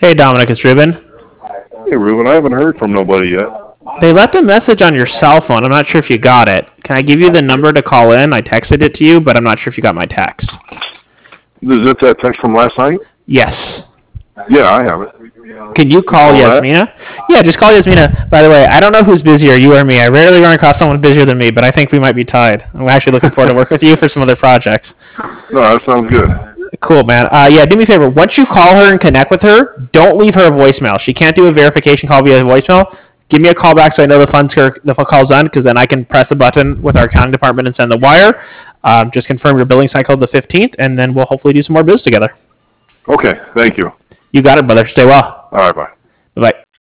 Hey, Dominic, it's Ruben. Hey, Ruben, I haven't heard from nobody yet. They left a message on your cell phone. I'm not sure if you got it. Can I give you the number to call in? I texted it to you, but I'm not sure if you got my text. Is it that text from last night? Yes. Yeah, I have it. Can you call Yasmina? Yeah, just call Yasmina. By the way, I don't know who's busier, you or me. I rarely run across someone busier than me, but I think we might be tied. I'm actually looking forward to work with you for some other projects. No, that sounds good. Cool, man. Yeah, do me a favor. Once you call her and connect with her, don't leave her a voicemail. She can't do a verification call via voicemail. Give me a call back so I know the call's done, because then I can press a button with our accounting department and send the wire. Just confirm your billing cycle the 15th, and then we'll hopefully do some more biz together. Okay, thank you. You got it, brother. Stay well. All right, bye. Bye-bye.